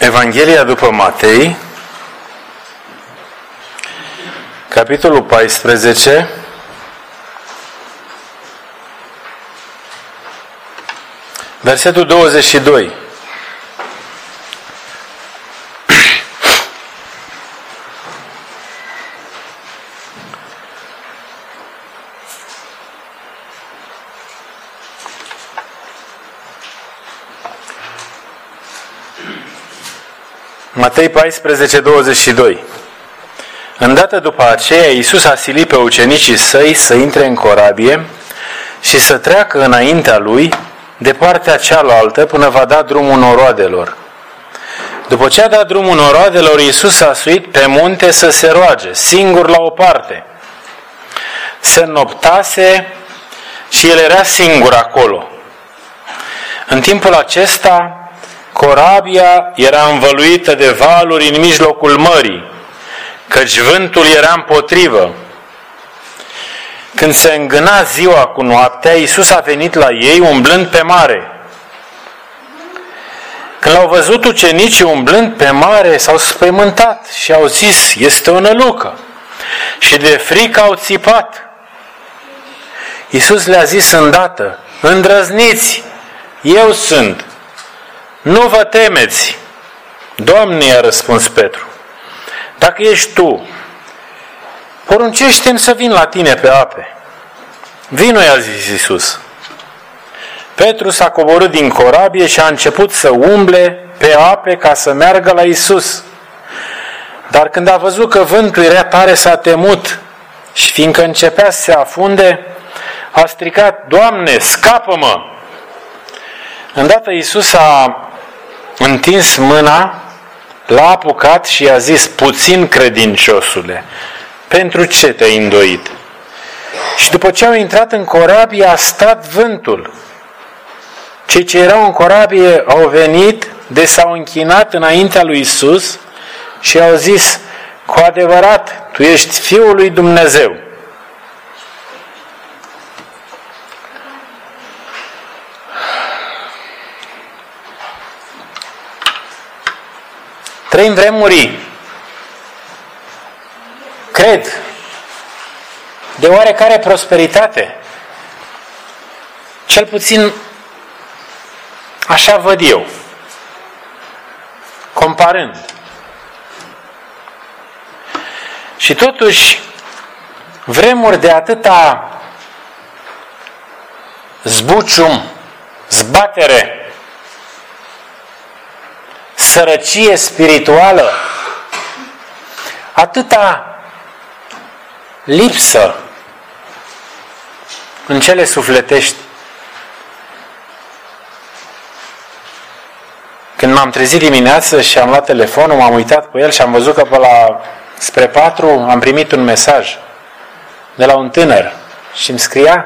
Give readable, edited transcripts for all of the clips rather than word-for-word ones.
Evanghelia după Matei, capitolul 14, versetul 22. Matei 14, 22. Îndată după aceea, Iisus a silit pe ucenicii săi să intre în corabie și să treacă înaintea lui de partea cealaltă până va da drumul noroadelor. După ce a dat drumul noroadelor, Iisus a suit pe munte să se roage, singur la o parte. Se înnoptase și el era singur acolo. În timpul acesta, corabia era învăluită de valuri în mijlocul mării, căci vântul era împotrivă. Când se îngâna ziua cu noaptea, Iisus a venit la ei umblând pe mare. Când l-au văzut ucenicii umblând pe mare, s-au spăimântat și au zis, este o nălucă. Și de frică au țipat. Iisus le-a zis îndată, îndrăzniți, eu sunt. Nu vă temeți. Doamne, i-a răspuns Petru, dacă ești tu, poruncește-mi să vin la tine pe ape. Vino, i-a zis Iisus. Petru s-a coborât din corabie și a început să umble pe ape ca să meargă la Iisus. Dar când a văzut că vântul era tare, s-a temut și fiindcă începea să se afunde, a strigat, Doamne, scapă-mă! Îndată Iisus a întins mâna, l-a apucat și i-a zis, puțin credinciosule, pentru ce te-ai îndoit? Și după ce au intrat în corabie, a stat vântul. Cei ce erau în corabie au venit, s-au închinat înaintea lui Iisus și au zis, cu adevărat, tu ești Fiul lui Dumnezeu. Trăim vremuri, cred, de oarecare prosperitate. Cel puțin așa văd eu, comparând. Și totuși, vremuri de atâta zbucium, zbatere, sărăcie spirituală, atâta lipsă în cele sufletești. Când m-am trezit dimineață și am luat telefonul, m-am uitat pe el și am văzut că pe la spre 4 am primit un mesaj de la un tânăr și îmi scria,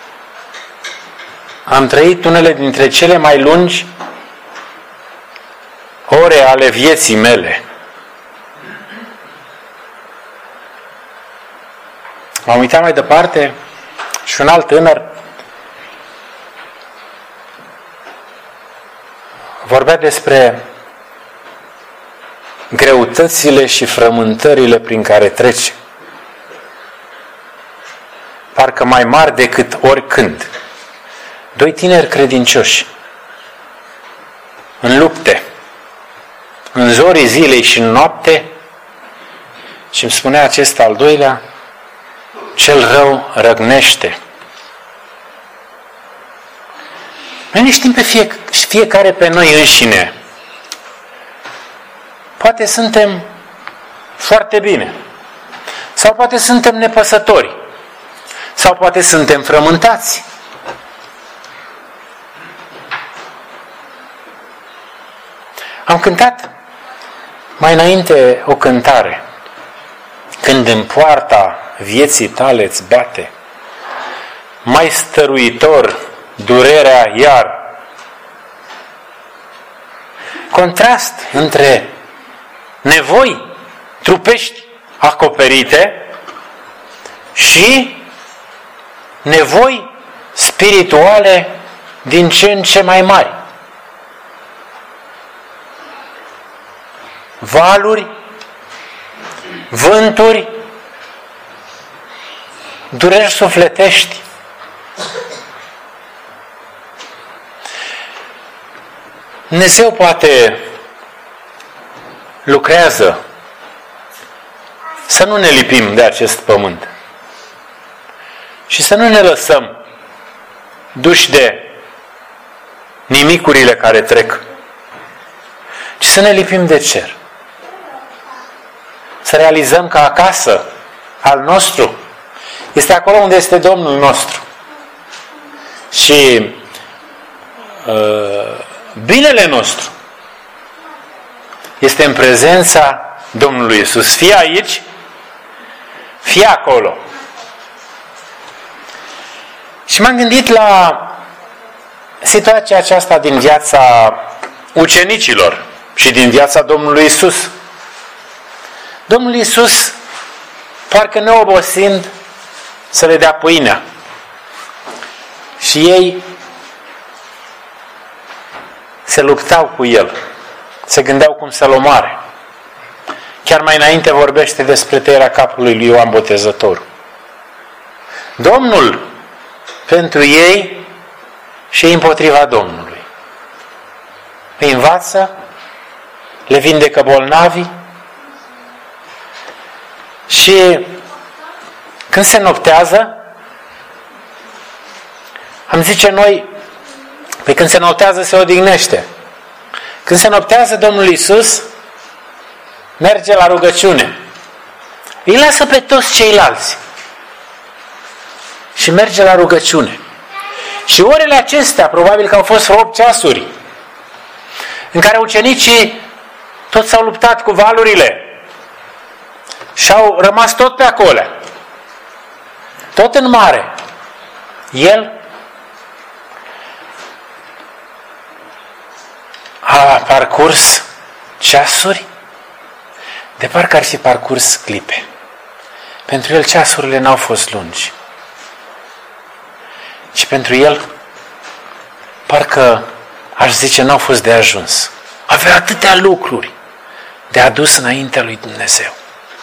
am trăit unele dintre cele mai lungi ore ale vieții mele. M-am uitat mai departe și un alt tânăr vorbea despre greutățile și frământările prin care trece. Parcă mai mari decât oricând. Doi tineri credincioși în lupte, în zorii zilei și în noapte, și îmi spunea acesta al doilea, cel rău răgnește. Noi ne știm pe fiecare pe noi înșine. Poate suntem foarte bine, sau poate suntem nepăsători, sau poate suntem frământați. Am cântat mai înainte o cântare. Când în poarta vieții tale îți bate, mai stăruitor durerea iar. Contrast între nevoi trupești acoperite și nevoi spirituale din ce în ce mai mari. valuri, vânturi, dureri sufletești. Dumnezeu poate lucrează să nu ne lipim de acest pământ și să nu ne lăsăm duși de nimicurile care trec, ci să ne lipim de cer. Să realizăm că acasă al nostru este acolo unde este Domnul nostru. Și binele nostru este în prezența Domnului Iisus. Fie aici, fie acolo. Și m-am gândit la situația aceasta din viața ucenicilor și din viața Domnului Iisus. Domnul Iisus, parcă neobosind, să le dea pâinea. Și ei se luptau cu El. Se gândeau cum să-L omoare. Chiar mai înainte vorbește despre tăierea capului lui Ioan Botezătorul. Domnul pentru ei și ei împotriva Domnului. Îi învață, le vindecă bolnavii și când se noptează, am zice noi, păi când se noptează se odihnește. Când se noptează, Domnul Iisus merge la rugăciune. Îi lasă pe toți ceilalți și merge la rugăciune. Și orele acestea, probabil că au fost 8 ceasuri, în care ucenicii toți s-au luptat cu valurile și au rămas tot pe acolo, tot în mare. El a parcurs ceasuri de parcă ar fi parcurs clipe. Pentru el ceasurile n-au fost lungi. Și pentru el parcă, aș zice, n-au fost de ajuns. Avea atâtea lucruri de adus înaintea lui Dumnezeu.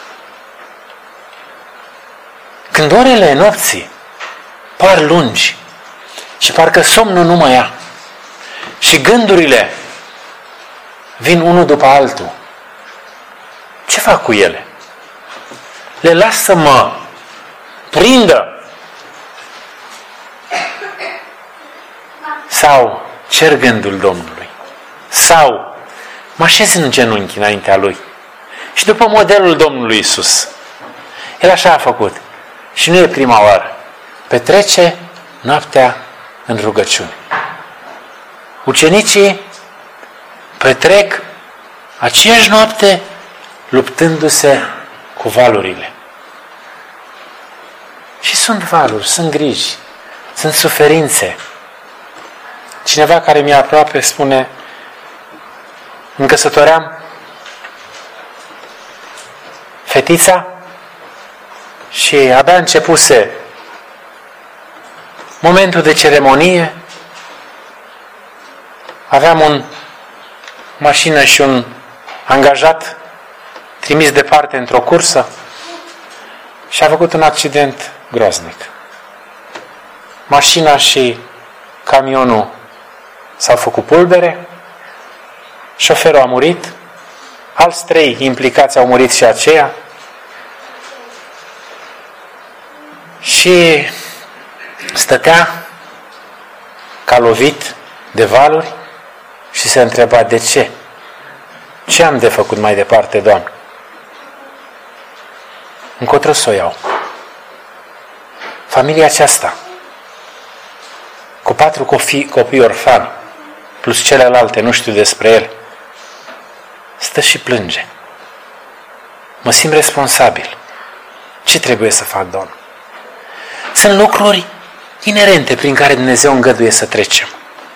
Când orele nopții par lungi și parcă somnul nu mai ia și gândurile vin unul după altul, ce fac cu ele? Le las să mă prindă? Sau cer gândul Domnului? Sau mă așez în genunchi înaintea Lui? Și după modelul Domnului Iisus, El așa a făcut. Și nu e prima oară. Petrece noaptea în rugăciune. Ucenicii petrec aceeași noapte luptându-se cu valurile. Și sunt valuri, sunt griji, sunt suferințe. Cineva care mi-e aproape spune, îmi căsătoream fetița și abia începuse momentul de ceremonie. Aveam o mașină și un angajat trimis departe într-o cursă și a făcut un accident groaznic. Mașina și camionul s-au făcut pulbere, șoferul a murit, alți 3 implicați au murit și aceia și stătea ca lovit de valuri și se întreba de ce? Ce am de făcut mai departe, Doamne? Încotro să o iau. Familia aceasta, cu 4 copii orfani, plus celelalte, nu știu despre ele, stă și plânge. Mă simt responsabil. Ce trebuie să fac, Doamne? Sunt lucruri inerente prin care Dumnezeu îngăduie să trecem.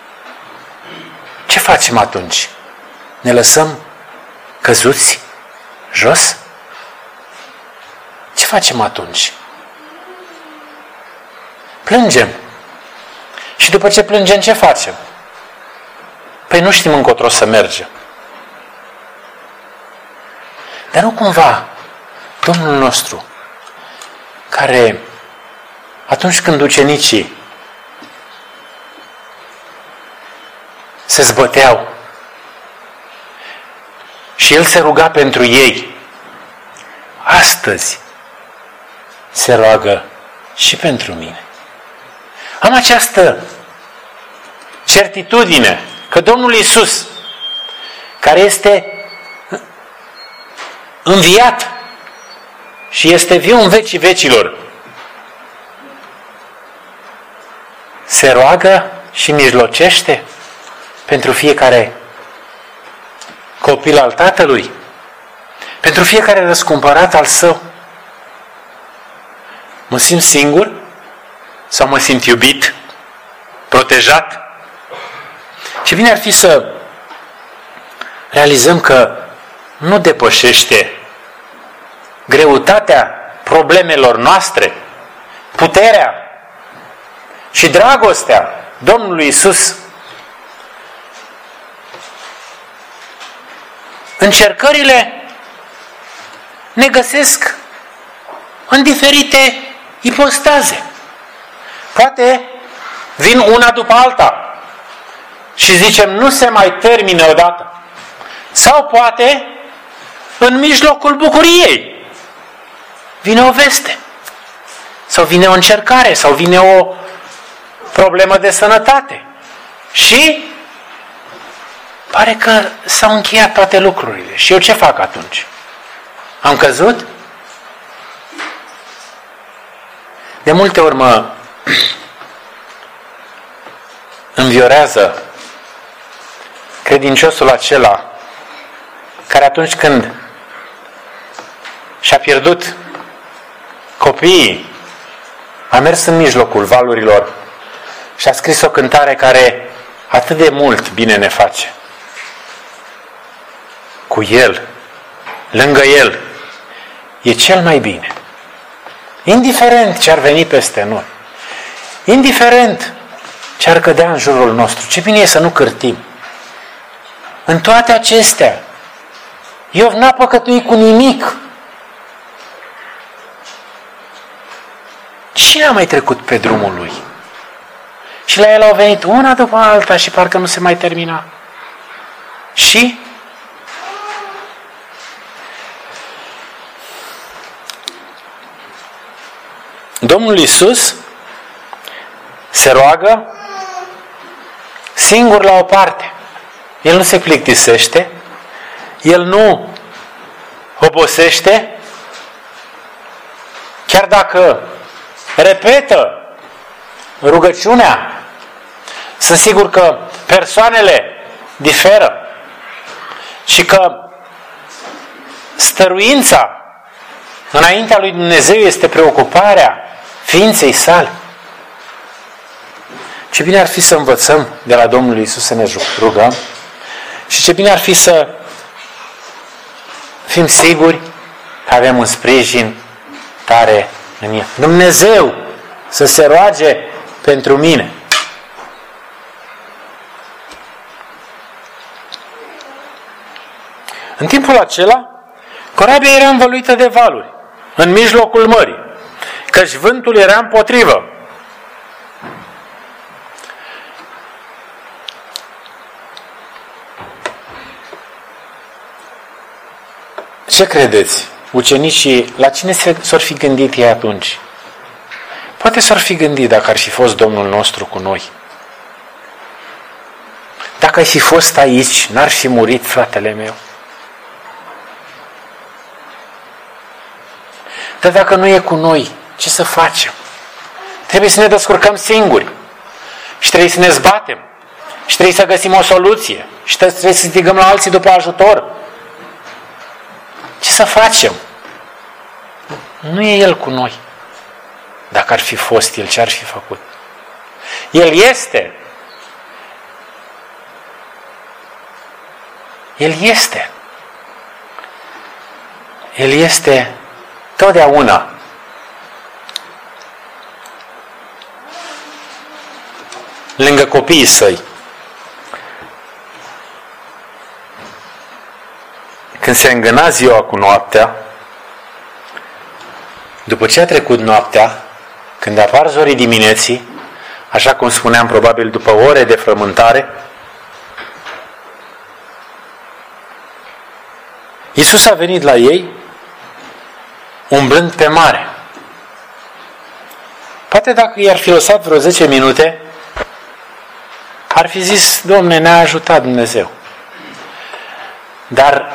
Ce facem atunci? Ne lăsăm căzuți jos? Ce facem atunci? Plângem. Și după ce plângem, ce facem? Păi nu știm încotro să mergem. Dar nu cumva Domnul nostru, care atunci când ucenicii se zbăteau și El se ruga pentru ei, astăzi se roagă și pentru mine. Am această certitudine că Domnul Iisus, care este înviat și este viu în vecii vecilor, se roagă și mijlocește pentru fiecare copil al Tatălui, pentru fiecare răscumpărat al Său. Mă simt singur sau mă simt iubit, protejat? Ce bine ar fi să realizăm că nu depășește greutatea problemelor noastre, puterea și dragostea Domnului Iisus. Încercările ne găsesc în diferite ipostaze. Poate vin una după alta și zicem nu se mai termină odată. Sau poate în mijlocul bucuriei vine o veste, sau vine o încercare, sau vine o problemă de sănătate și pare că s-au încheiat toate lucrurile. Și eu ce fac atunci? Am căzut? De multe ori mă înviorează credinciosul acela care atunci când și-a pierdut copiii, a mers în mijlocul valurilor și a scris o cântare care atât de mult bine ne face. Cu El, lângă El, e cel mai bine. Indiferent ce ar veni peste noi, indiferent ce ar cădea în jurul nostru, ce bine e să nu cârtim. În toate acestea, Iov n-a păcătuit cu nimic. Cine a mai trecut pe drumul lui? Și la el au venit una după alta și parcă nu se mai termina. Și Domnul Iisus se roagă singur la o parte. El nu se plictisește, El nu obosește, chiar dacă repetă rugăciunea. Sunt sigur că persoanele diferă și că stăruința înaintea lui Dumnezeu este preocuparea ființei sale. Ce bine ar fi să învățăm de la Domnul Iisus să ne rugăm și ce bine ar fi să fim siguri că avem un sprijin tare în El. Dumnezeu să se roage pentru mine. În timpul acela, corabia era învăluită de valuri, în mijlocul mării, căci vântul era împotrivă. Ce credeți? Ucenicii, la cine s-ar fi gândit ei atunci? Poate s-ar fi gândit dacă ar fi fost Domnul nostru cu noi. Dacă ai fi fost aici, n-ar fi murit fratele meu. Dar dacă nu e cu noi, ce să facem? Trebuie să ne descurcăm singuri. Și trebuie să ne zbatem. Și trebuie să găsim o soluție. Și trebuie să strigăm la alții după ajutor. Ce să facem? Nu e El cu noi. Dacă ar fi fost El, ce ar fi făcut? El este. El este. El este totdeauna. Lângă copiii Săi. când se îngâna ziua cu noaptea, după ce a trecut noaptea, când apar zorii dimineții, așa cum spuneam, probabil după ore de frământare, Iisus a venit la ei umblând pe mare. Poate dacă i-ar fi lăsat vreo 10 minute, ar fi zis: Dom'le, ne-a ajutat Dumnezeu. Dar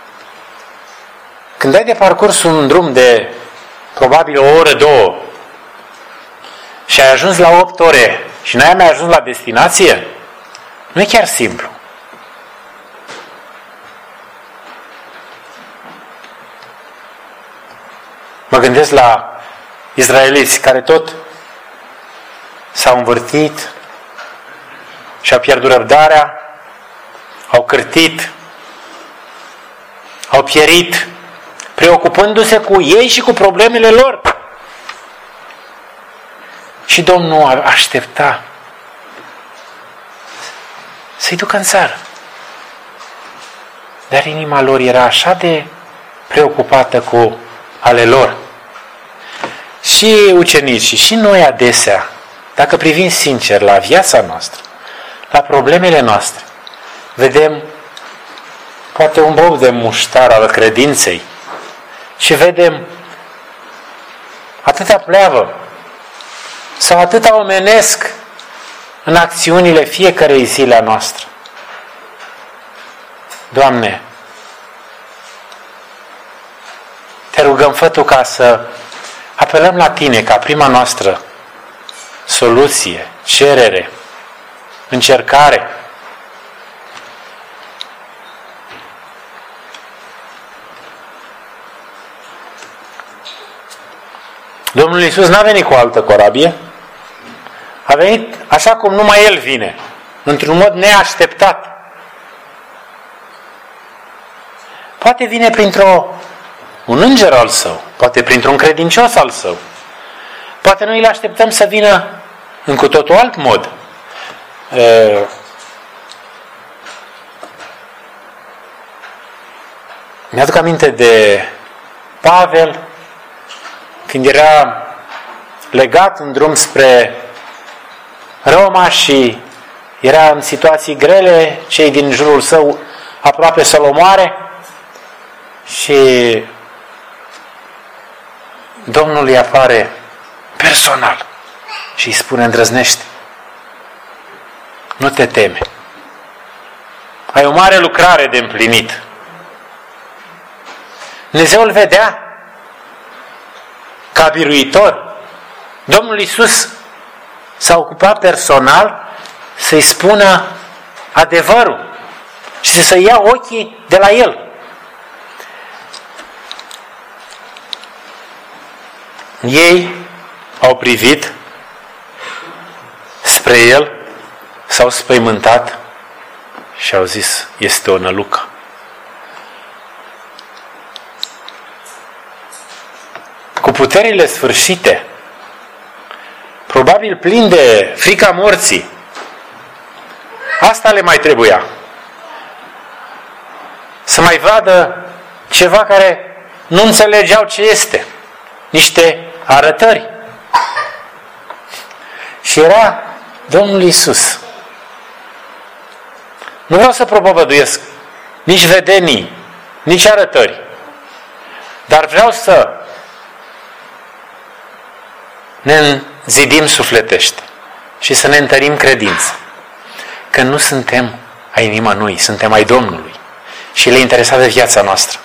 când ai de parcurs un drum de probabil o oră, 2 și ai ajuns la 8 ore și n-ai mai ajuns la destinație, nu e chiar simplu. Mă gândesc la izraeliți care tot s-au învârtit și au pierdut răbdarea, au cârtit, au pierit, preocupându-se cu ei și cu problemele lor. Și Domnul aștepta să-i ducă în țară. Dar inima lor era așa de preocupată cu ale lor. Și ucenicii, și noi adesea, dacă privim sincer la viața noastră, la problemele noastre, vedem poate un bob de muștar al credinței și vedem atâta pleavă sau atâta omenesc în acțiunile fiecarei zile a noastră. Doamne, te rugăm, fă Tu ca să apelăm la Tine ca prima noastră soluție, cerere, încercare. Domnul Iisus n-a venit cu o altă corabie, a venit așa cum numai El vine, într-un mod neașteptat. Poate vine un înger al Său, poate printr-un credincios al Său, poate noi îl așteptăm să vină în cu totul alt mod. Mi-aduc aminte de Pavel, când era legat în drum spre Roma și era în situații grele, cei din jurul său aproape să-l omoare, și Domnul îi apare personal și îi spune: îndrăznește, nu te teme, ai o mare lucrare de împlinit. Dumnezeu îl vedea ca biruitor. Domnul Iisus s-a ocupat personal să-i spună adevărul și să ia ochii de la el. Ei au privit spre el, s-au spăimântat și au zis: este o nălucă. Cu puterile sfârșite, probabil plin de frica morții, asta le mai trebuia. Să mai vadă ceva care nu înțelegeau ce este. Niște arătări. Și era Domnul Iisus. Nu vreau să propovăduiesc nici vedenii, nici arătări, dar vreau să ne înzidim sufletește și să ne întărim credința. Că nu suntem ai nimănui, suntem ai Domnului și le interesa de viața noastră.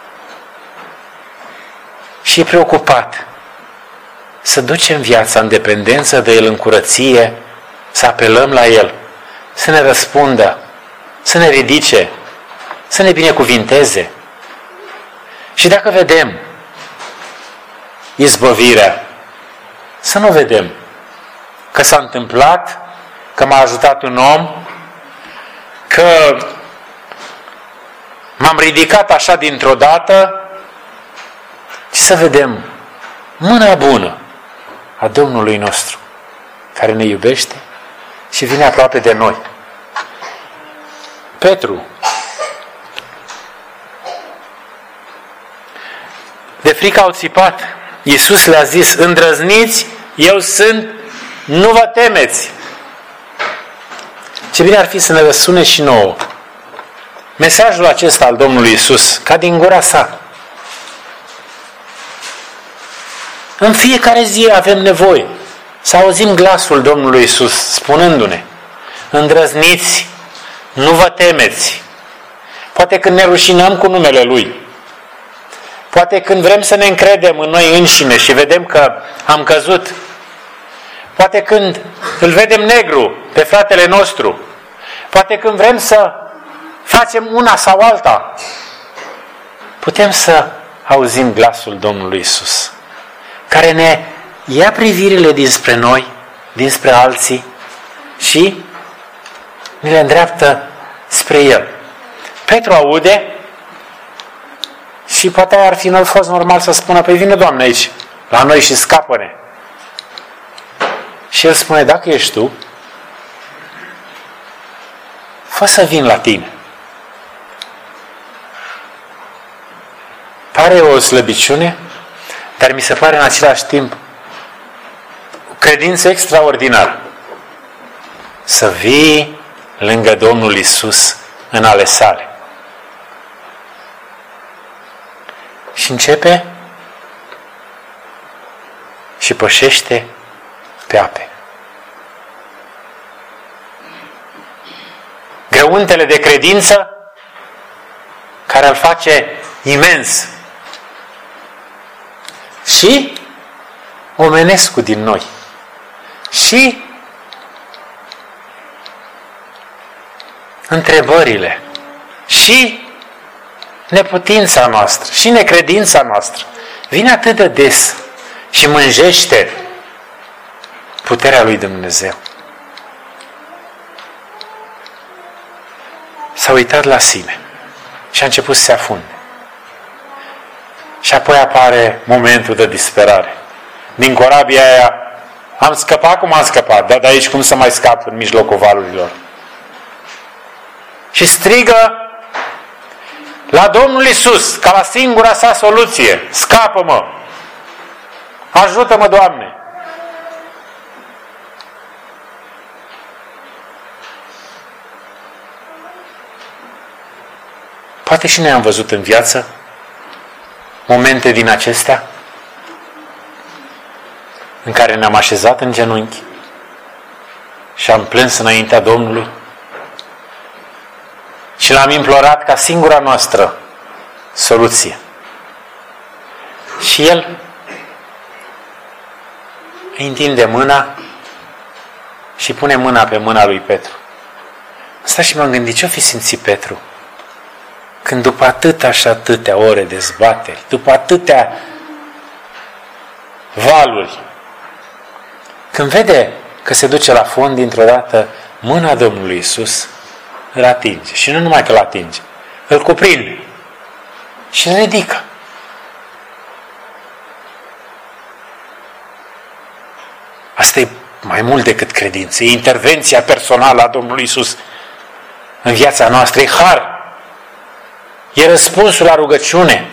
Și e preocupat să ducem viața în dependență de El, în curăție, să apelăm la El, să ne răspundă, să ne ridice, să ne binecuvinteze. Și dacă vedem izbăvirea, să nu vedem că s-a întâmplat, că m-a ajutat un om, că m-am ridicat așa dintr-o dată, ci să vedem mâna bună a Domnului nostru, care ne iubește și vine aproape de noi. Petru de frică au țipat. Iisus le-a zis, îndrăzniți, eu sunt, nu vă temeți. Ce bine ar fi să ne răsune și nouă mesajul acesta al Domnului Iisus, ca din gura sa. În fiecare zi avem nevoie să auzim glasul Domnului Iisus spunându-ne, îndrăzniți, nu vă temeți. Poate când ne rușinăm cu numele Lui, poate când vrem să ne încredem în noi înșine și vedem că am căzut, poate când îl vedem negru pe fratele nostru, poate când vrem să facem una sau alta, putem să auzim glasul Domnului Iisus, care ne ia privirile dinspre noi, dinspre alții și ne le îndreaptă spre El. Petru aude și poate ar fi fost normal să spună, păi vine Doamne aici, la noi și scapă-ne. Și El spune, dacă ești tu, fă să vin la tine. Pare o slăbiciune, dar mi se pare în același timp o credință extraordinară. Să vii lângă Domnul Iisus în ale sale. Și începe și pășește pe ape. Grăuntele de credință care îl face imens. Și omenescul din noi. Și întrebările. Și neputința noastră. Și necredința noastră. Vine atât de des și mânjește puterea lui Dumnezeu. S-a uitat la sine și a început să se afunde. Și apoi apare momentul de disperare. Din corabia aia, am scăpat cum am scăpat, dar de aici cum să mai scap în mijlocul valurilor? Și strigă la Domnul Iisus, ca la singura sa soluție, scapă-mă! Ajută-mă, Doamne! Poate și noi am văzut în viață momente din acestea în care ne-am așezat în genunchi și am plâns înaintea Domnului și l-am implorat ca singura noastră soluție. Și El îi întinde mâna și pune mâna pe mâna lui Petru. Asta și m-am gândit, ce-o fi simțit Petru? Când după atâtea și atâtea ore de zbateri, după atâtea valuri, când vede că se duce la fond, dintr-o dată, mâna Domnului Iisus îl atinge. Și nu numai că îl atinge, îl cuprinde și îl ridică. Asta e mai mult decât credință. E intervenția personală a Domnului Iisus în viața noastră. E har. E răspunsul la rugăciune.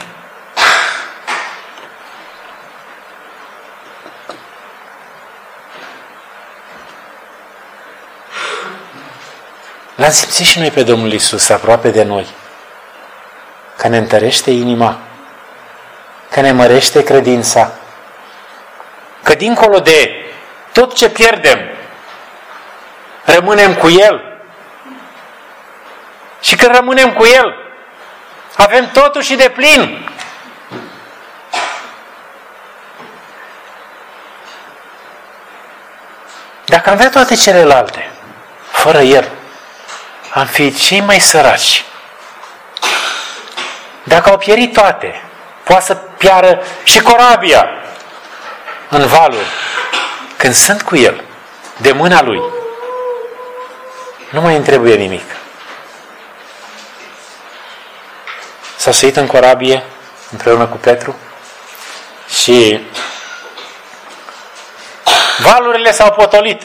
L-am simțit și noi pe Domnul Iisus aproape de noi. Că ne întărește inima. Că ne mărește credința. Că dincolo de tot ce pierdem, rămânem cu El. Și când rămânem cu El, avem totul și de plin. Dacă am avea toate celelalte, fără El, am fi cei mai săraci. Dacă au pierit toate, poate să piară și corabia în valuri. Când sunt cu El, de mâna Lui, nu mai îmi trebuie nimic. S-a suit în corabie împreună cu Petru și valurile s-au potolit.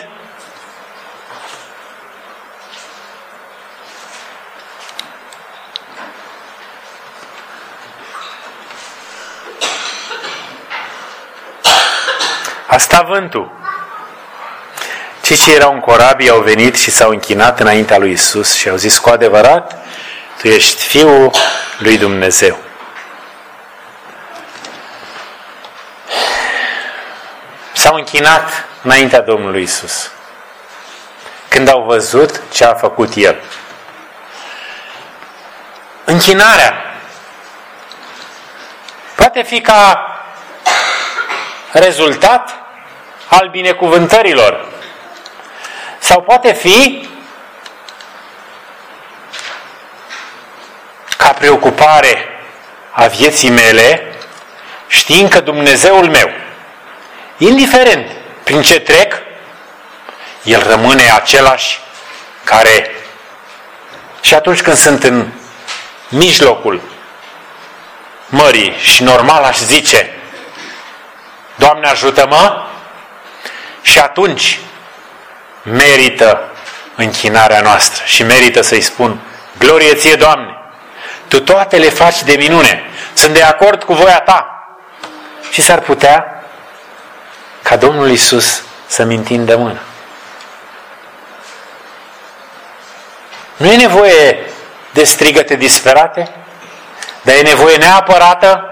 Sta vântul. Cei ce erau în corabie au venit și s-au închinat înaintea lui Isus și au zis: cu adevărat, Tu ești Fiul lui Dumnezeu. S-au închinat înaintea Domnului Isus când au văzut ce a făcut El. Închinarea poate fi ca rezultat al binecuvântărilor sau poate fi ca preocupare a vieții mele, știind că Dumnezeul meu, indiferent prin ce trec, El rămâne același care, și atunci când sunt în mijlocul mării și normal aș zice: Doamne ajută-mă, și atunci merită închinarea noastră și merită să-i spun: glorie Ție, Doamne, Tu toate le faci de minune, sunt de acord cu voia Ta. Și s-ar putea ca Domnul Iisus să-mi întindă mâna. Nu e nevoie de strigăte disperate, dar e nevoie neapărată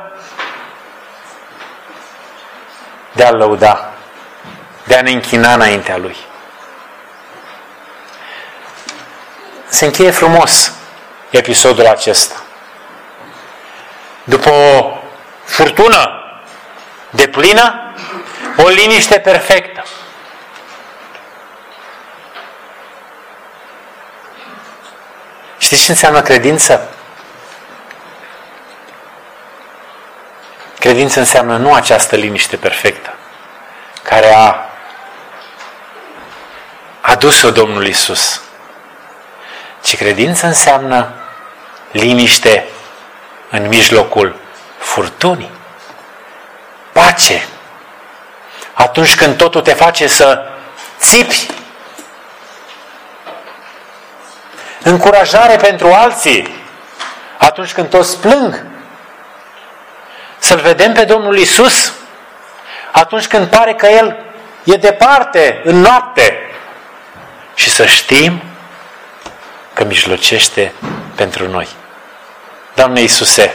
de a-L lăuda, de a ne închina înaintea Lui. Se încheie frumos episodul acesta. După o furtună deplină, o liniște perfectă. Știți ce înseamnă credință? Credință înseamnă nu această liniște perfectă care a adus-o Domnul Iisus, ci credință înseamnă liniște în mijlocul furtunii, pace, atunci când totul te face să țipi, încurajare pentru alții, atunci când toți plâng, să-L vedem pe Domnul Iisus atunci când pare că El e departe, în noapte, și să știm că mijlocește pentru noi. Doamne Iisuse,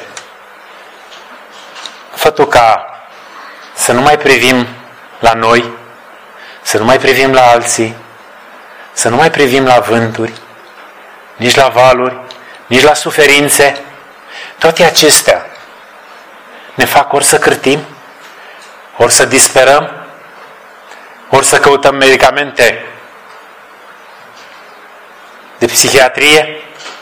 fă Tu ca să nu mai privim la noi, să nu mai privim la alții, să nu mai privim la vânturi, nici la valuri, nici la suferințe. Toate acestea ne fac ori să cârtim, ori să disperăm, ori să căutăm medicamente de psihiatrie.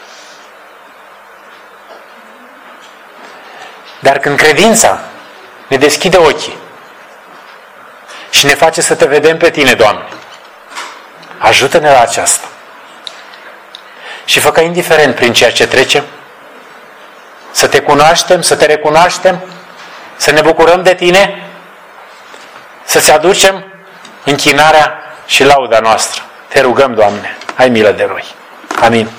Dar când credința ne deschide ochii și ne face să Te vedem pe Tine, Doamne, ajută-ne la aceasta. Și fă ca, indiferent prin ceea ce trecem, să Te cunoaștem, să Te recunoaștem, să ne bucurăm de Tine, să-ți aducem închinarea și lauda noastră. Te rugăm, Doamne, ai milă de noi. Amin.